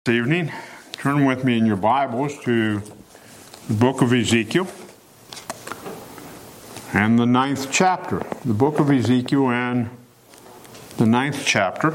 This evening, turn with me in your Bibles to the book of Ezekiel and the 9th chapter. The book of Ezekiel and the 9th chapter.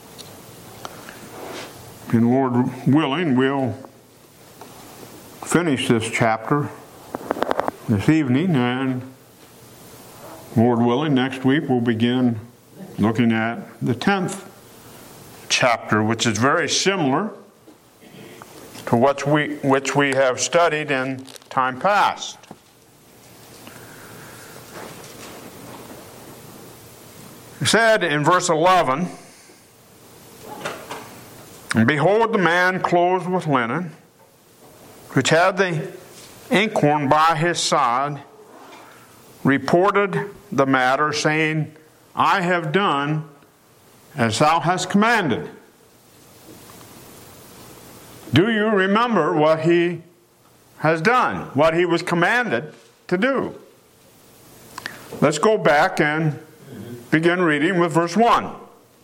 And Lord willing, we'll finish this chapter this evening, and Lord willing, next week we'll begin looking at the 10th chapter, which is very similar to which we have studied in time past. It said in verse 11, "And behold, the man clothed with linen, which had the inkhorn by his side, reported the matter, saying, I have done as thou hast commanded." Do you remember what he has done, what he was commanded to do? Let's go back and begin reading with verse 1.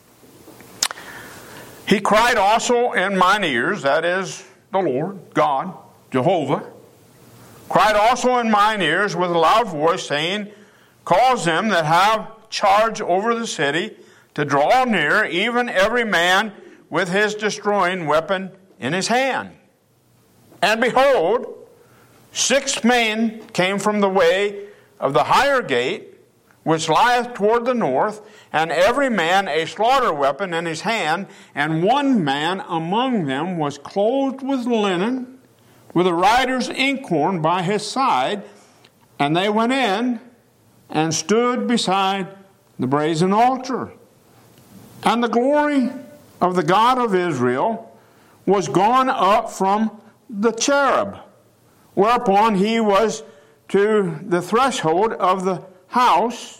"He cried also in mine ears," that is, the Lord, God, Jehovah, "cried also in mine ears with a loud voice, saying, Cause them that have charge over the city to draw near, even every man with his destroying weapon in his hand. And behold, 6 men came from the way of the higher gate, which lieth toward the north, and every man a slaughter weapon in his hand, and one man among them was clothed with linen, with a writer's inkhorn by his side, and they went in and stood beside the brazen altar. And the glory of the God of Israel was gone up from the cherub, whereupon he was to the threshold of the house,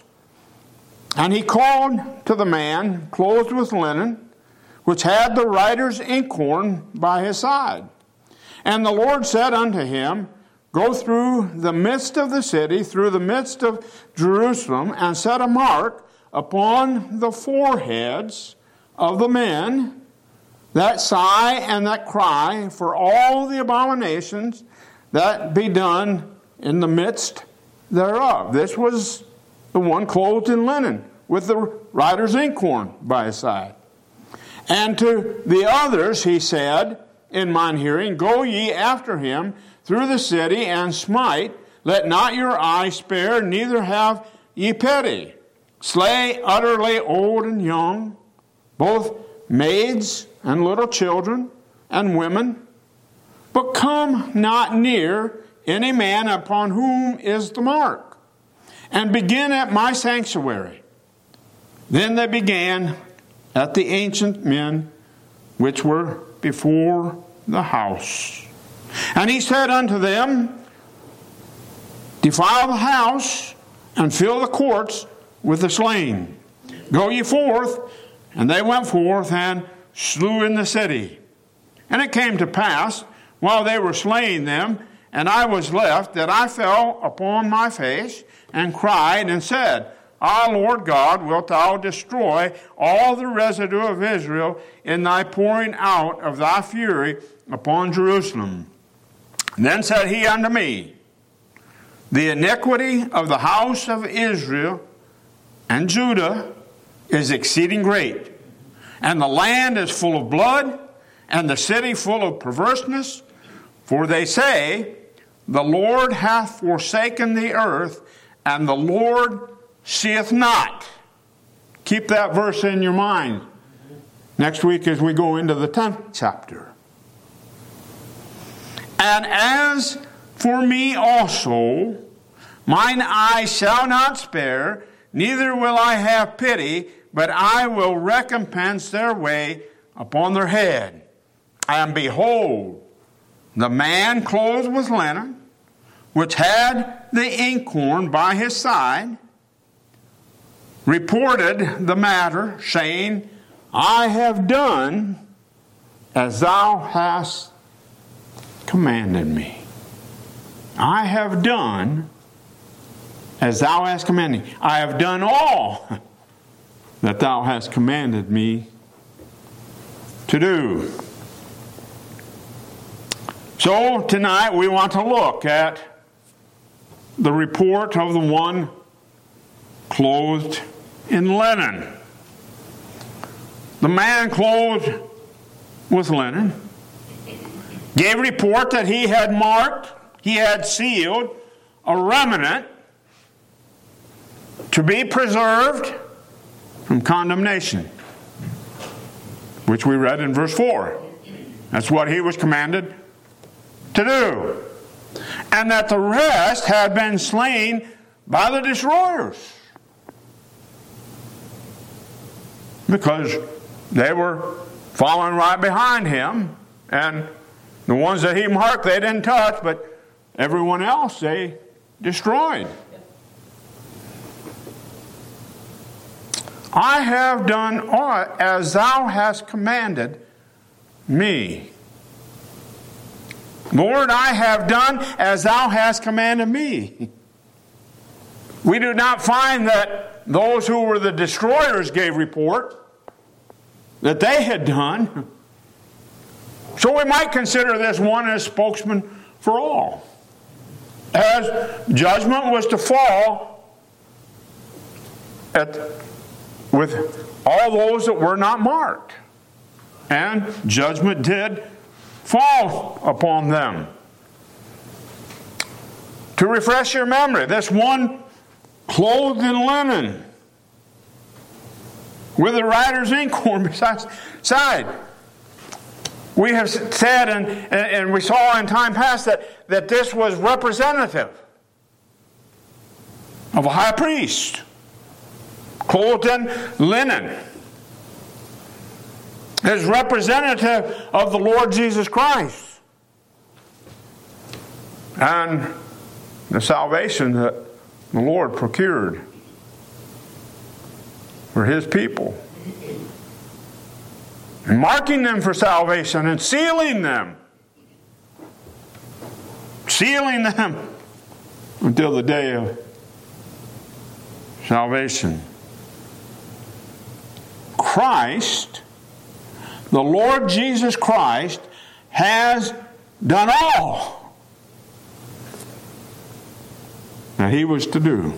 and he called to the man clothed with linen, which had the writer's inkhorn by his side. And the Lord said unto him, Go through the midst of the city, through the midst of Jerusalem, and set a mark upon the foreheads of the men that sigh and that cry for all the abominations that be done in the midst thereof." This was the one clothed in linen, with the writer's inkhorn by his side. "And to the others he said in mine hearing, Go ye after him through the city, and smite, let not your eye spare, neither have ye pity. Slay utterly old and young, both maids and little children and women, but come not near any man upon whom is the mark, and begin at my sanctuary." Then they began at the ancient men which were before the house. And he said unto them, Defile the house, and fill the courts with the slain. Go ye forth. And they went forth and slew in the city. And it came to pass, while they were slaying them, and I was left, that I fell upon my face, and cried, and said, Ah, Lord God, wilt thou destroy all the residue of Israel in thy pouring out of thy fury upon Jerusalem? Then said he unto me, The iniquity of the house of Israel and Judah is exceeding great, and the land is full of blood, and the city full of perverseness. For they say, The Lord hath forsaken the earth, and the Lord seeth not. Keep that verse in your mind next week as we go into the 10th chapter. "And as for me also, mine eye shall not spare, neither will I have pity, but I will recompense their way upon their head. And behold, the man clothed with linen, which had the inkhorn by his side, reported the matter, saying, I have done as thou hast commanded me." I have done as thou hast commanded me. I have done all that thou hast commanded me to do. So tonight we want to look at the report of the one clothed in linen. The man clothed with linen gave report that he had marked, he had sealed a remnant to be preserved from condemnation, which we read in verse 4. That's what he was commanded to do. And that the rest had been slain by the destroyers, because they were following right behind him, and the ones that he marked they didn't touch, but everyone else they destroyed. I have done all as thou hast commanded me. Lord, I have done as thou hast commanded me. We do not find that those who were the destroyers gave report that they had done. So we might consider this one as spokesman for all, as judgment was to fall with all those that were not marked. And judgment did fall upon them. To refresh your memory, this one clothed in linen with the writer's inkhorn beside. We have said, and we saw in time past, that this was representative of a high priest clothed in linen. Is representative of the Lord Jesus Christ and the salvation that the Lord procured for His people, and marking them for salvation and sealing them until the day of salvation. Christ, the Lord Jesus Christ, has done all that He was to do.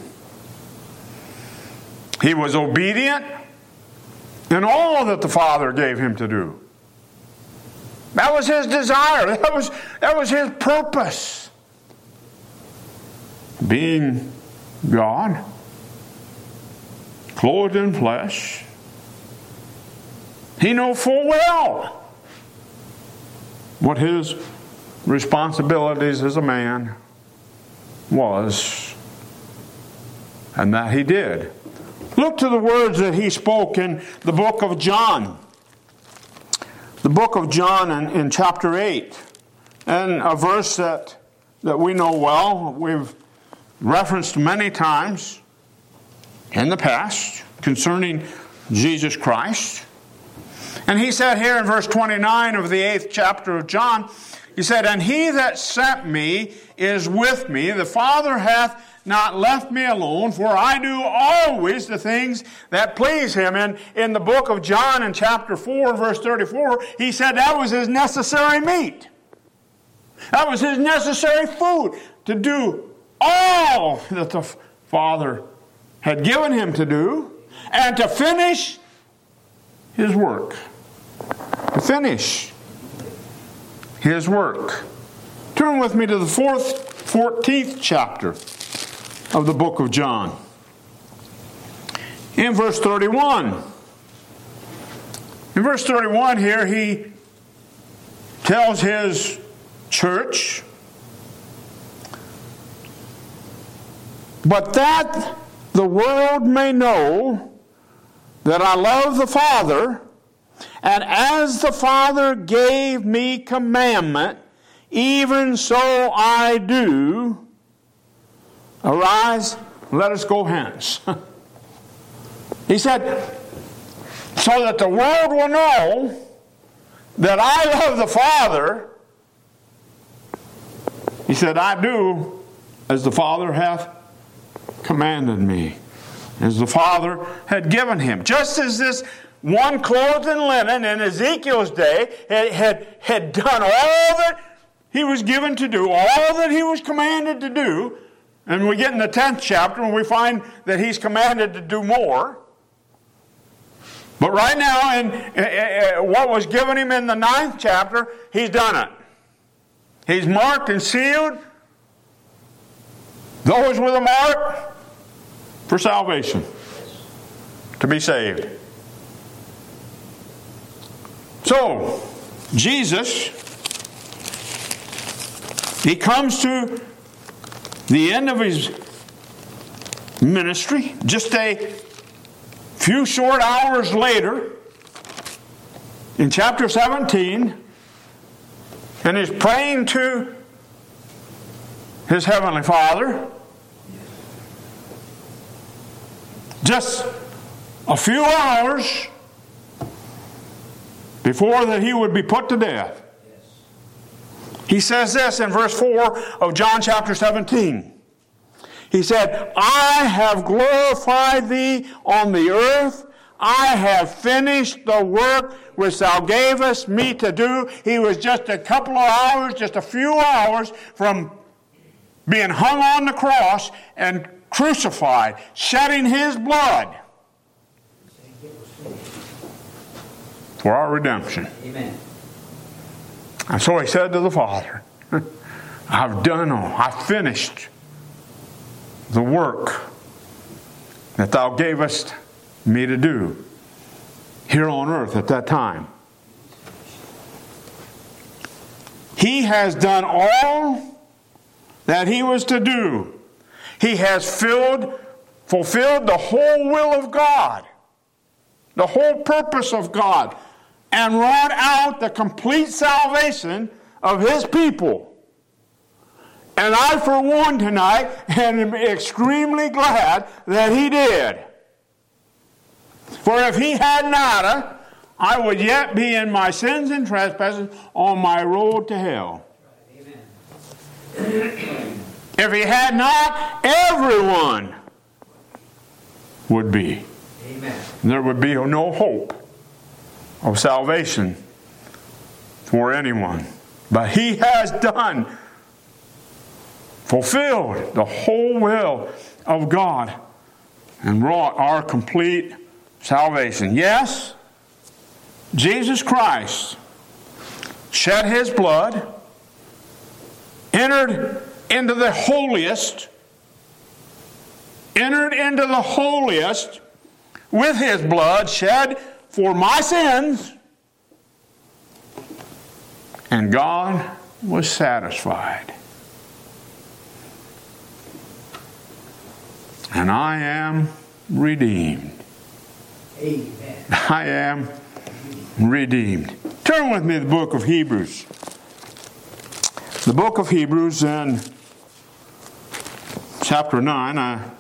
He was obedient in all that the Father gave Him to do. That was His desire. That was His purpose. Being God, clothed in flesh, He knew full well what His responsibilities as a man was, and that He did. Look to the words that He spoke in the book of John. The book of John in chapter 8. And a verse that we know well, we've referenced many times in the past concerning Jesus Christ. And He said here in verse 29 of the 8th chapter of John, He said, "And He that sent me is with me. The Father hath not left me alone, for I do always the things that please Him." And in the book of John in chapter 4, verse 34, He said that was His necessary meat. That was His necessary food to do all that the Father had given Him to do, and to finish His work. To finish His work. Turn with me to the 14th chapter of the book of John. In verse 31. In verse 31 here, He tells His church, "But that the world may know that I love the Father, and as the Father gave me commandment, even so I do. Arise, let us go hence." He said, so that the world will know that I love the Father. He said, I do as the Father hath commanded me, as the Father had given Him. Just as this one clothed in linen in Ezekiel's day had done all that he was given to do, all that he was commanded to do, and we get in the 10th chapter and we find that he's commanded to do more. But right now, in what was given him in the 9th chapter, he's done it. He's marked and sealed those with a mark for salvation, to be saved. So, Jesus, he comes to the end of his ministry, just a few short hours later, in chapter 17, and he's praying to his heavenly Father. Just a few hours before that he would be put to death. He says this in verse 4 of John chapter 17. He said, I have glorified thee on the earth. I have finished the work which thou gavest me to do. He was just a couple of hours, just a few hours from being hung on the cross and crucified, shedding his blood for our redemption. Amen. And so he said to the Father, I've done all. I've finished the work that thou gavest me to do here on earth at that time. He has done all that he was to do. He has fulfilled the whole will of God, the whole purpose of God, and wrought out the complete salvation of his people. And I, for one, tonight, am extremely glad that he did. For if he had not, I would yet be in my sins and trespasses on my road to hell. Amen. If he had not, everyone would be. Amen. There would be no hope of salvation for anyone. But he has fulfilled the whole will of God and wrought our complete salvation. Yes, Jesus Christ shed his blood, entered into the holiest with his blood shed for my sins, and God was satisfied. And I am redeemed. Amen. I am redeemed. Turn with me to the book of Hebrews. The book of Hebrews in chapter 9. I've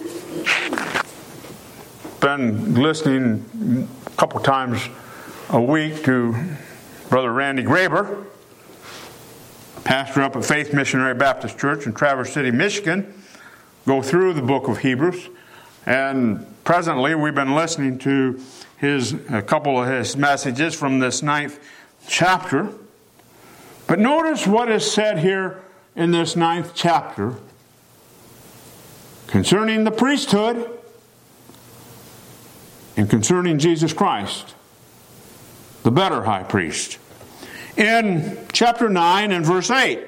been listening a couple times a week to Brother Randy Graber, pastor up at Faith Missionary Baptist Church in Traverse City, Michigan, go through the book of Hebrews. And presently we've been listening to a couple of his messages from this 9th chapter. But notice what is said here in this 9th chapter concerning the priesthood and concerning Jesus Christ, the better high priest. In chapter 9 and verse 8,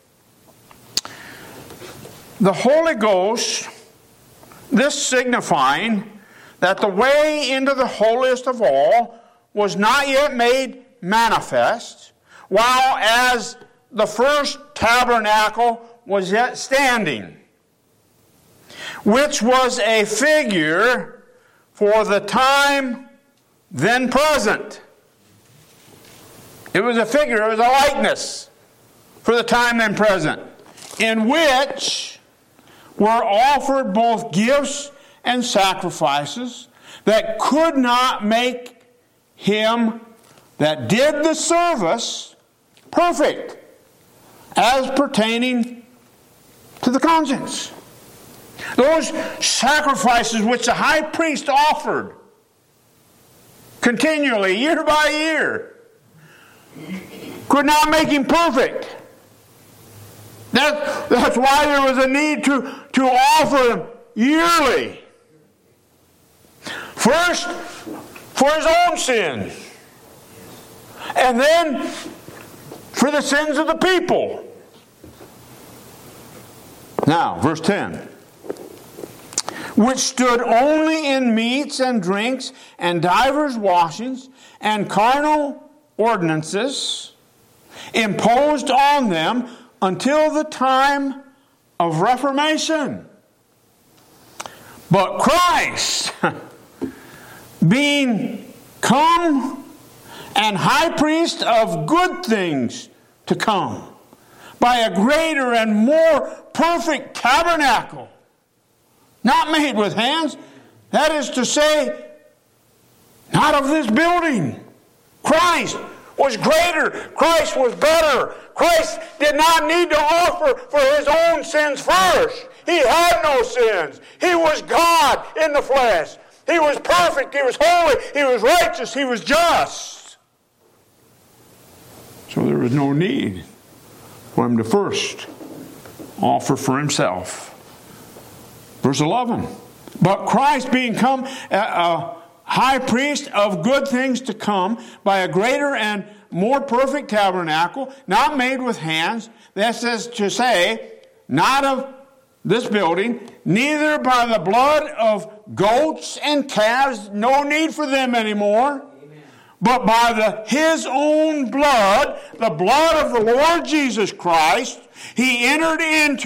the Holy Ghost, this signifying that the way into the holiest of all was not yet made manifest, while as the first tabernacle was yet standing, which was a figure for the time then present. It was a figure, it was a likeness for the time then present, in which were offered both gifts and sacrifices that could not make him that did the service perfect as pertaining to the conscience. Those sacrifices which the high priest offered continually, year by year, could not make him perfect. That's why there was a need to offer them yearly. First, for his own sins. And then, for the sins of the people. Now, verse 10. Which stood only in meats and drinks and divers washings and carnal ordinances imposed on them until the time of Reformation. But Christ, being come and high priest of good things to come, by a greater and more perfect tabernacle, not made with hands, that is to say, not of this building. Christ was greater. Christ was better. Christ did not need to offer for his own sins first. He had no sins. He was God in the flesh. He was perfect. He was holy. He was righteous. He was just. So there was no need for him to first offer for himself. Verse 11. But Christ being come a high priest of good things to come, by a greater and more perfect tabernacle, not made with hands, that is to say, not of this building, neither by the blood of goats and calves, no need for them anymore, but by his own blood, the blood of the Lord Jesus Christ, he entered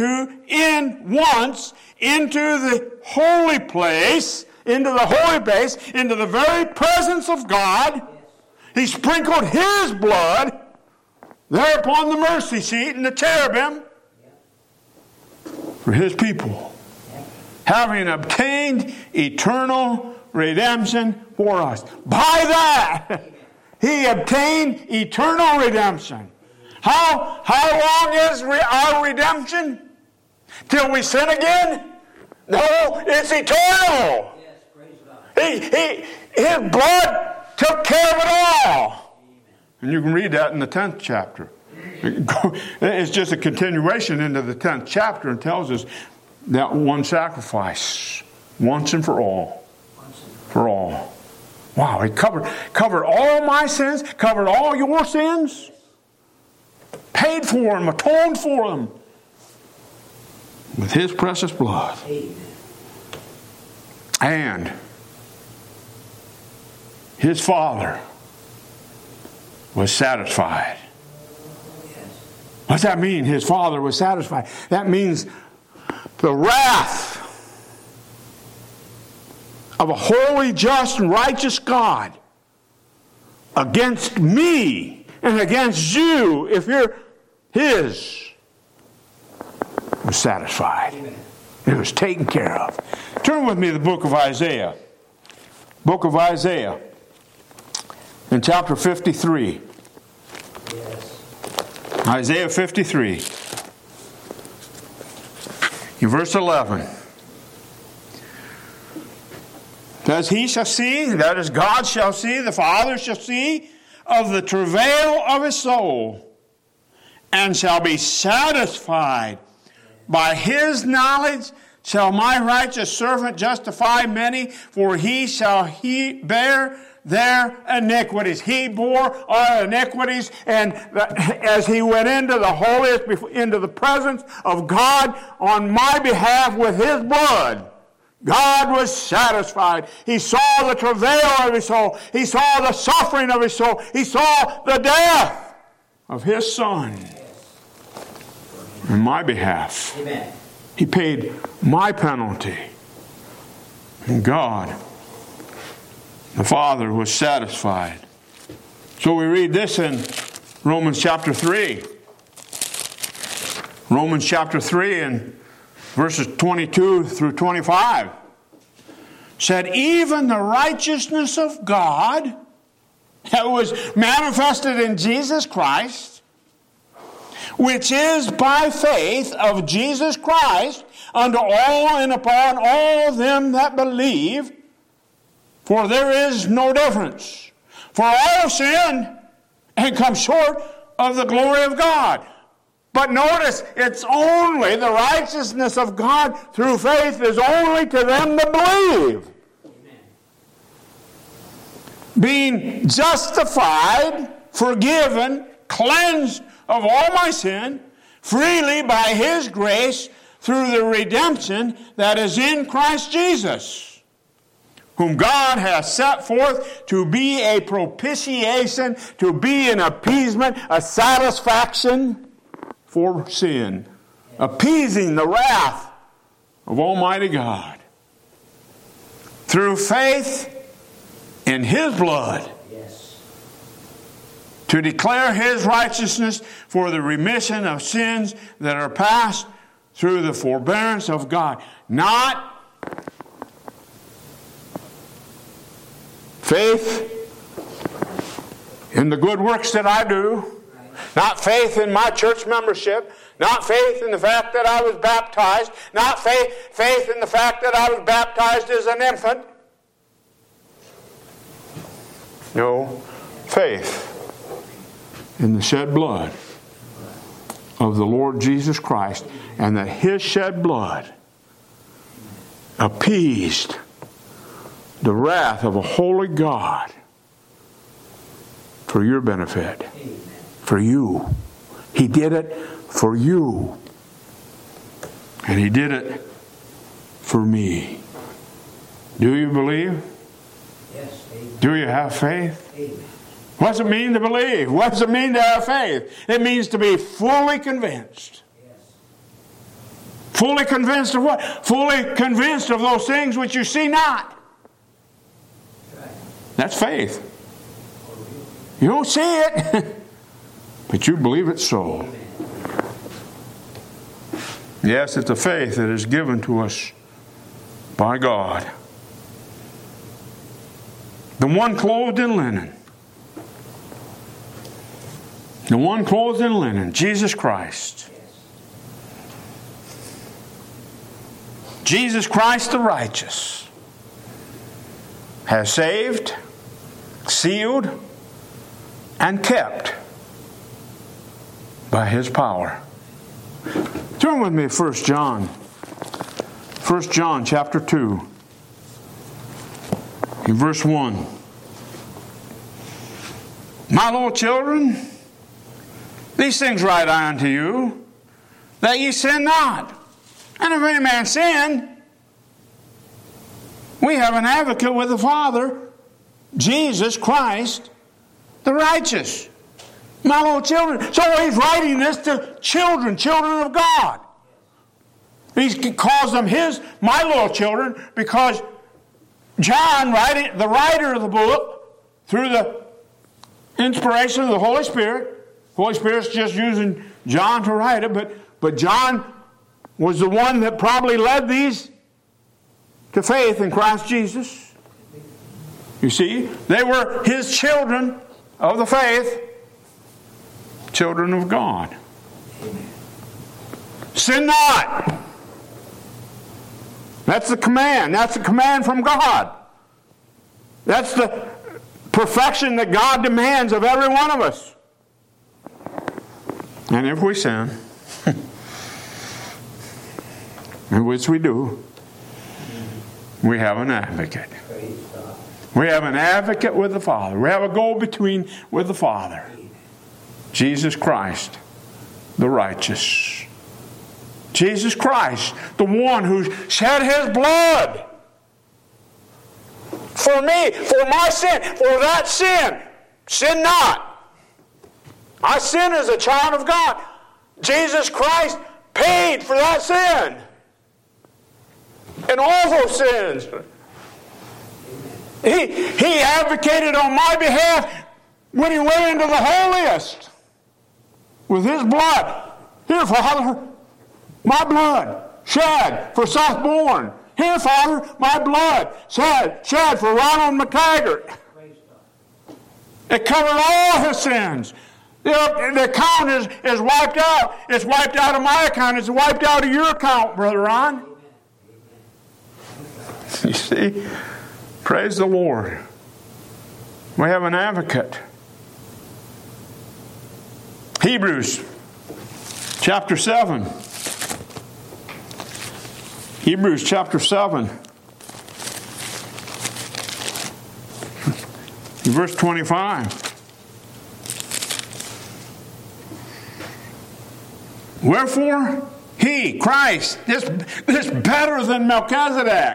once into the holy place, into the very presence of God. He sprinkled his blood there upon the mercy seat and the cherubim for his people, having obtained eternal redemption for us. By that, he obtained eternal redemption. How long is our redemption? Till we sin again? No, it's eternal. His blood took care of it all. And you can read that in the 10th chapter. It's just a continuation into the 10th chapter and tells us that one sacrifice, once and for all. For all. Wow, he covered all my sins, covered all your sins, paid for them, atoned for them with his precious blood. And his Father was satisfied. What's that mean? His Father was satisfied. That means the wrath of a holy, just, and righteous God against me and against you, if you're his, was satisfied. It was taken care of. Turn with me to the book of Isaiah. Book of Isaiah. In chapter 53. Yes. Isaiah 53. In verse 11. As he shall see, that is, God shall see, the Father shall see, of the travail of his soul, and shall be satisfied. By his knowledge shall my righteous servant justify many, for he shall bear their iniquities. He bore our iniquities, and as he went into the holiest, into the presence of God on my behalf with his blood, God was satisfied. He saw the travail of his soul. He saw the suffering of his soul. He saw the death of his Son on my behalf. Amen. He paid my penalty. And God, the Father, was satisfied. So we read this in Romans chapter 3. Romans chapter 3 and verses 22 through 25 said, even the righteousness of God that was manifested in Jesus Christ, which is by faith of Jesus Christ unto all and upon all them that believe, for there is no difference. For all sin and come short of the glory of God. But notice, it's only the righteousness of God through faith is only to them that believe. Amen. Being justified, forgiven, cleansed of all my sin, freely by His grace through the redemption that is in Christ Jesus, whom God has set forth to be a propitiation, to be an appeasement, a satisfaction for sin, appeasing the wrath of Almighty God. Through faith in His blood, Yes. to declare His righteousness for the remission of sins that are past through the forbearance of God. Not faith in the good works that I do, not faith in my church membership, not faith in the fact that I was baptized, not faith in the fact that I was baptized as an infant. No, faith in the shed blood of the Lord Jesus Christ, and that His shed blood appeased the wrath of a holy God for your benefit, for you. He did it for you, and He did it for me. Do you believe? Yes. Amen. Do you have faith? Amen. What does it mean to believe? What does it mean to have faith? It means to be fully convinced. Yes. Fully convinced of what? Fully convinced of those things which you see not. Right. That's faith. You don't see it, but you believe it so. Amen. Yes, it's a faith that is given to us by God. The one clothed in linen. The one clothed in linen, Jesus Christ. Yes. Jesus Christ the righteous has saved, sealed, and kept by His power. Turn with me to 1 John. 1 John chapter 2. In verse 1. My little children, these things write I unto you, that ye sin not. And if any man sin, we have an advocate with the Father, Jesus Christ, the righteous. My little children. So he's writing this to children of God. He calls them my little children, because John, the writer of the book, through the inspiration of the Holy Spirit, Holy Spirit's just using John to write it, but John was the one that probably led these to faith in Christ Jesus. You see, they were his children of the faith, children of God. Sin not. That's the command. That's the command from God. That's the perfection that God demands of every one of us. And if we sin, in which we do, we have an advocate. We have an advocate with the Father. We have a go-between with the Father. Jesus Christ, the righteous. Jesus Christ, the one who shed His blood for me, for my sin, for that sin. Sin not. I sin as a child of God. Jesus Christ paid for that sin. And all those sins. He advocated on my behalf when He went into the holiest with His blood. Here, Father, my blood shed for Seth Bourne. Here, Father, my blood shed for Ronald McTaggart. It covered all his sins. The account is wiped out. It's wiped out of my account. It's wiped out of your account, Brother Ron. You see? Praise the Lord. We have an advocate. Hebrews chapter 7. Hebrews chapter 7. Verse 25. Wherefore, he, Christ, this better than Melchizedek.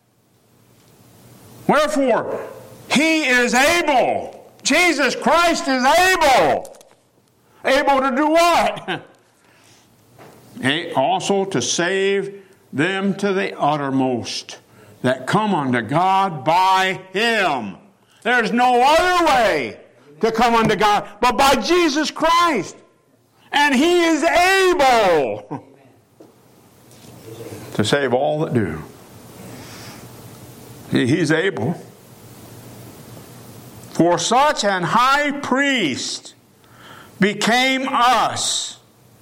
Wherefore, he is able. Jesus Christ is able. Able to do what? Also to save them to the uttermost that come unto God by him. There's no other way to come unto God but by Jesus Christ. And he is able to save all that do. He's able. For such an high priest became us,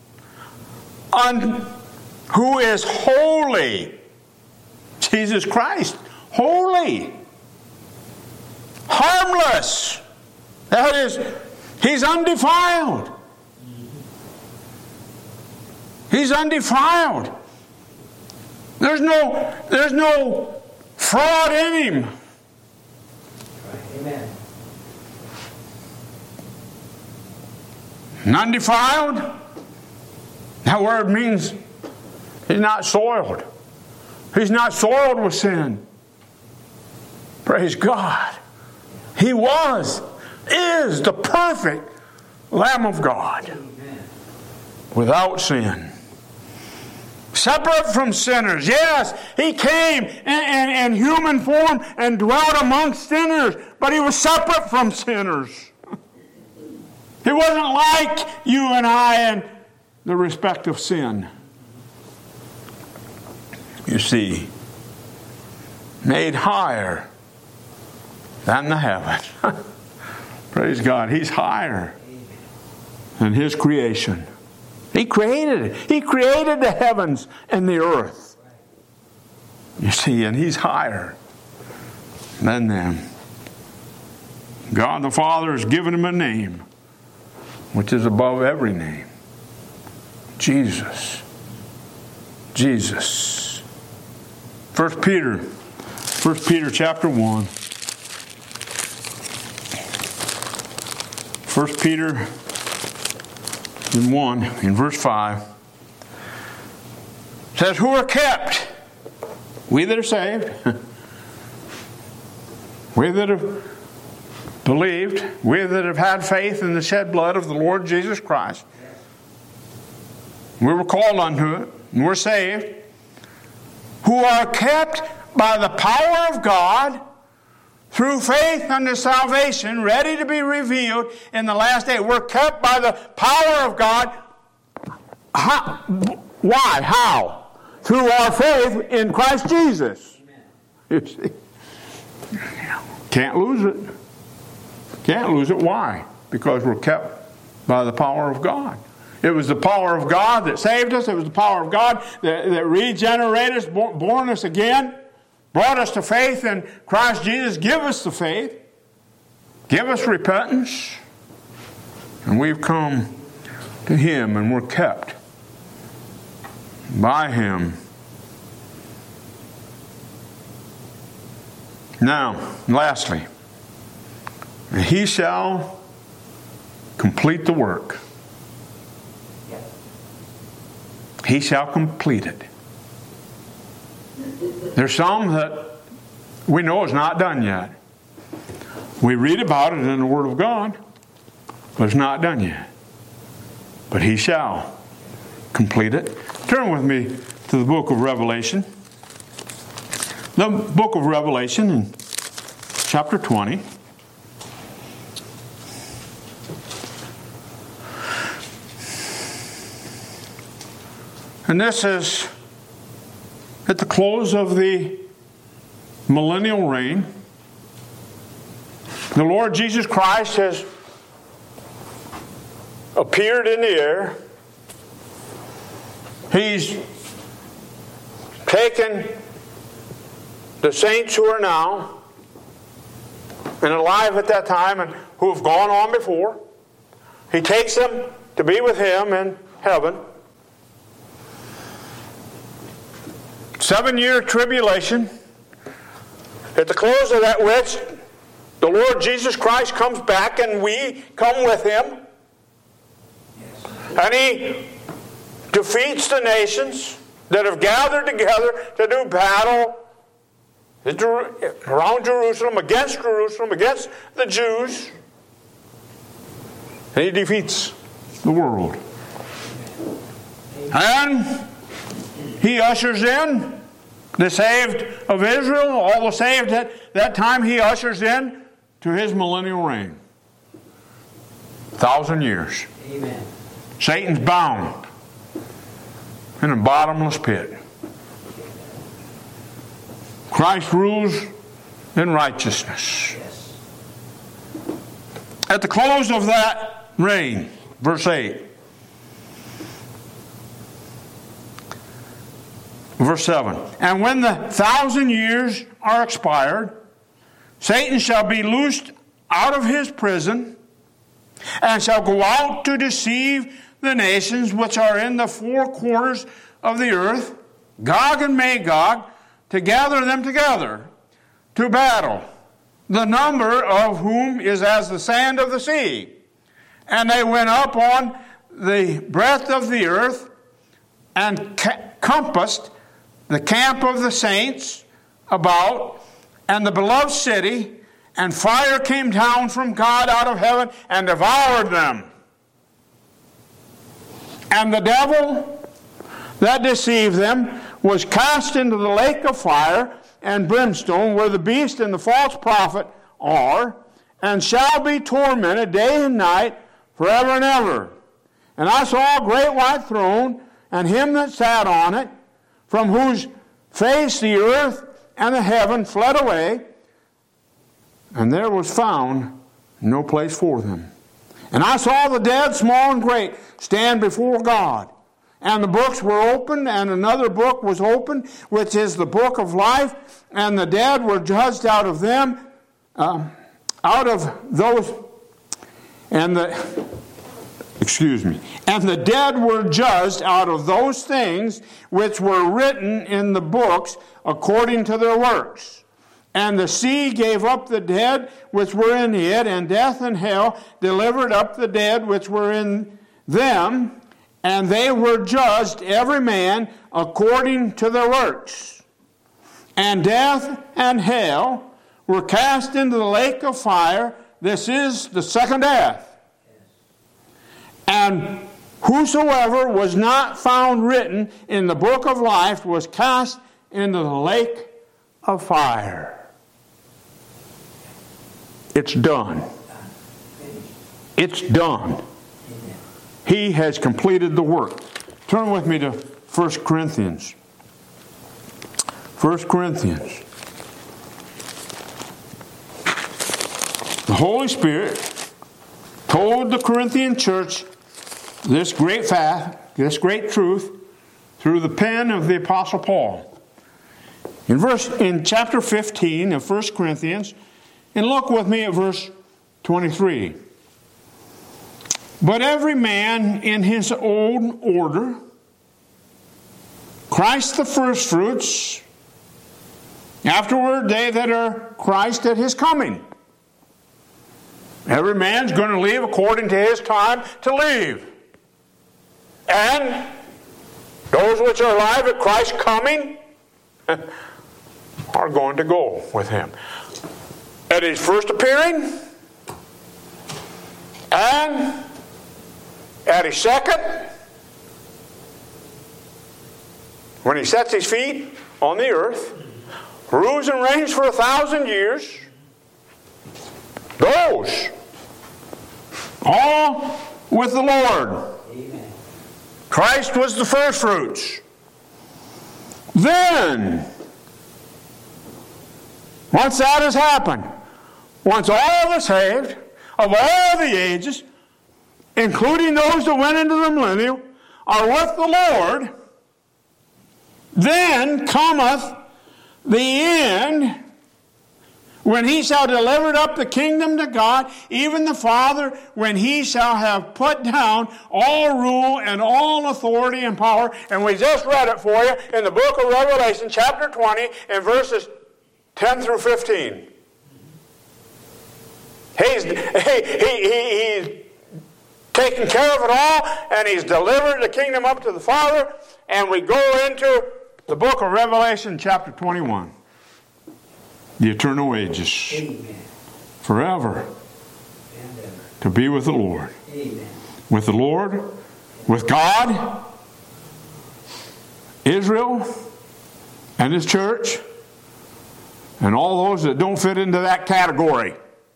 who is holy. Jesus Christ, holy, harmless. That is, he's undefiled. He's undefiled. There's no fraud in him. Amen. Undefiled. That word means he's not soiled. He's not soiled with sin. Praise God. He is the perfect Lamb of God. Amen. Without sin. Separate from sinners. Yes, he came in human form and dwelt amongst sinners, but he was separate from sinners. He wasn't like you and I in the respect of sin. You see, made higher than the heaven. Praise God, he's higher than his creation. He created it. He created the heavens and the earth. You see, and he's higher than them. God the Father has given him a name which is above every name. Jesus. Jesus. 1 Peter chapter 1. 1 Peter 1 in verse 5 says, who are kept? We that are saved. We that have believed. We that have had faith in the shed blood of the Lord Jesus Christ. We were called unto it, and we're saved. Who are kept by the power of God through faith unto salvation, ready to be revealed in the last day. We're kept by the power of God. How? Why? How? Through our faith in Christ Jesus. You see? Can't lose it. Can't lose it. Why? Because we're kept by the power of God. It was the power of God that saved us. It was the power of God that regenerated us, born us again, brought us to faith in Christ Jesus. Give us the faith. Give us repentance. And we've come to him and we're kept by him. Now, lastly, he shall complete the work. He shall complete it. There's some that we know is not done yet. We read about it in the Word of God, but it's not done yet. But he shall complete it. Turn with me to the book of Revelation. The book of Revelation in chapter 20. And this is at the close of the millennial reign. The Lord Jesus Christ has appeared in the air. He's taken the saints who are now and alive at that time and who have gone on before. He takes them to be with him in heaven. 7-year tribulation, at the close of that which the Lord Jesus Christ comes back and we come with Him. And He defeats the nations that have gathered together to do battle around Jerusalem, against the Jews. And He defeats the world. And He ushers in the saved of Israel, all the saved at that time. He ushers in to His millennial reign. 1,000 years. Amen. Satan's bound in a bottomless pit. Christ rules in righteousness. Yes. At the close of that reign, verse 8. Verse 7. And when the 1,000 years are expired, Satan shall be loosed out of his prison, and shall go out to deceive the nations which are in the four quarters of the earth, Gog and Magog, to gather them together to battle, the number of whom is as the sand of the sea. And they went up on the breadth of the earth, and compassed the camp of the saints about, and the beloved city, and fire came down from God out of heaven and devoured them. And the devil that deceived them was cast into the lake of fire and brimstone, where the beast and the false prophet are, and shall be tormented day and night forever and ever. And I saw a great white throne, and Him that sat on it, from whose face the earth and the heaven fled away, and there was found no place for them. And I saw the dead, small and great, stand before God. And the books were opened, and another book was opened, which is the book of life. And the dead were judged out of them, out of those, and the dead were judged out of those things which were written in the books according to their works. And the sea gave up the dead which were in it, and death and hell delivered up the dead which were in them, and they were judged every man according to their works. And death and hell were cast into the lake of fire. This is the second death. And whosoever was not found written in the book of life was cast into the lake of fire. It's done. It's done. He has completed the work. Turn with me to 1 Corinthians. 1 Corinthians. The Holy Spirit told the Corinthian church this great fact, this great truth, through the pen of the Apostle Paul. In chapter 15 of 1 Corinthians, and look with me at verse 23. But every man in his own order, Christ the firstfruits, afterward they that are Christ at His coming. Every man's going to leave according to his time to leave. And those which are alive at Christ's coming are going to go with Him. At His first appearing, and at His second, when He sets His feet on the earth, rules and reigns for 1,000 years, those, all with the Lord. Amen. Christ was the first fruits. Then, once that has happened, once all the saved of all the ages, including those that went into the millennium, are with the Lord, then cometh the end When he shall deliver up the kingdom to God, even the Father, when he shall have put down all rule and all authority and power. And we just read it for you in the book of Revelation, chapter 20, and verses 10 through 15. He's taken care of it all, and he's delivered the kingdom up to the Father. And we go into the book of Revelation, chapter 21. The eternal ages. Amen. Forever. And ever. To be with the Lord. Amen. With the Lord. With God. Israel. And His church. And all those that don't fit into that category.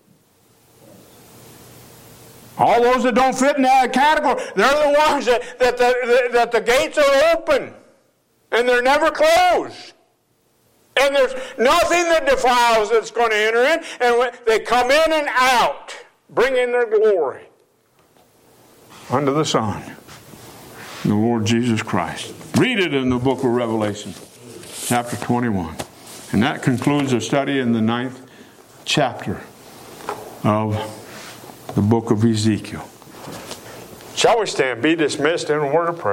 All those that don't fit in that category, they're the ones that the gates are open. And they're never closed. And there's nothing that defiles that's going to enter in. And they come in and out, bringing their glory unto the Son, the Lord Jesus Christ. Read it in the book of Revelation, chapter 21. And that concludes our study in the 9th chapter of the book of Ezekiel. Shall we stand, be dismissed in a word of prayer?